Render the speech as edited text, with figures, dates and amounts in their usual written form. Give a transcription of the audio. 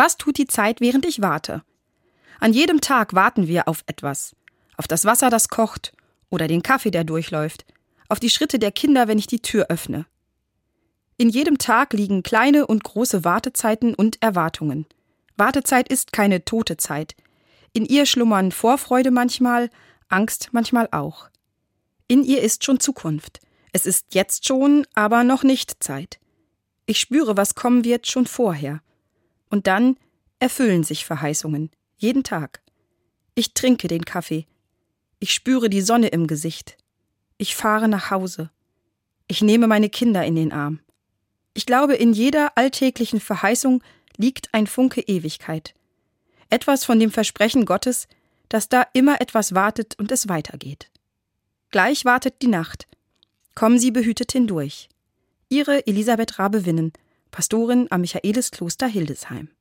Was tut die Zeit, während ich warte? An jedem Tag warten wir auf etwas. Auf das Wasser, das kocht, oder den Kaffee, der durchläuft. Auf die Schritte der Kinder, wenn ich die Tür öffne. In jedem Tag liegen kleine und große Wartezeiten und Erwartungen. Wartezeit ist keine tote Zeit. In ihr schlummern Vorfreude manchmal, Angst manchmal auch. In ihr ist schon Zukunft. Es ist jetzt schon, aber noch nicht Zeit. Ich spüre, was kommen wird, schon vorher. Und dann erfüllen sich Verheißungen, jeden Tag. Ich trinke den Kaffee. Ich spüre die Sonne im Gesicht. Ich fahre nach Hause. Ich nehme meine Kinder in den Arm. Ich glaube, in jeder alltäglichen Verheißung liegt ein Funke Ewigkeit. Etwas von dem Versprechen Gottes, dass da immer etwas wartet und es weitergeht. Gleich wartet die Nacht. Kommen Sie behütet hindurch. Ihre Elisabeth Rabe-Winnen, Pastorin am Michaeliskloster Hildesheim.